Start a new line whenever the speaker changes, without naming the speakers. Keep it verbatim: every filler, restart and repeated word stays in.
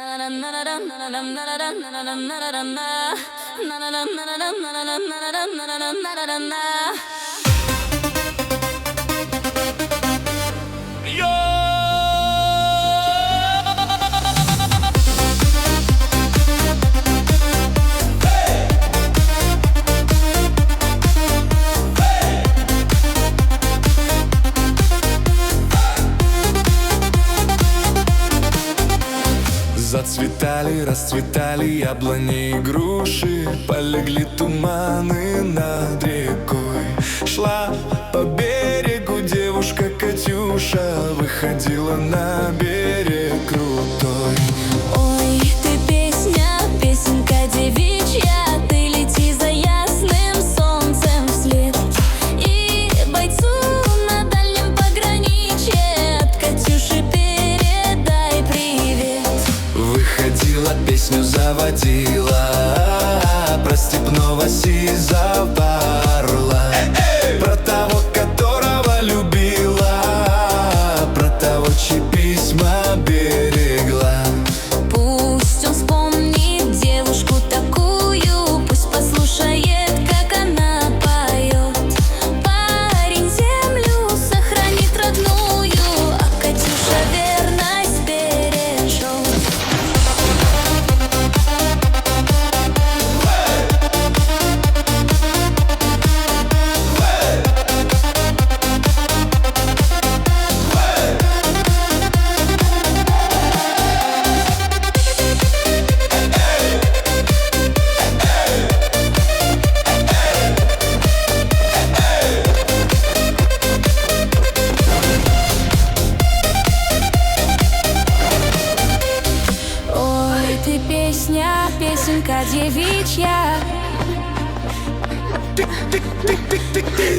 Зацветали, расцветали яблони и груши, полегли туманы над рекой. Шла по берегу девушка Катюша, выходила на берег крутой.
Ой, ты песня, песенка девичья, ты лети за ясным солнцем вслед. И бойцу на дальнем пограничье от Катюши передай привет.
Выходила, песню заводила про степного сизого орла, про того, которого любила, про того, чьи письма берегла.
Пусть он вспомнит девушку такую, пусть послушает, как она поет. Парень землю сохранит родную, а Катюша верность бережет. Ой, ты песня, песенка девичья.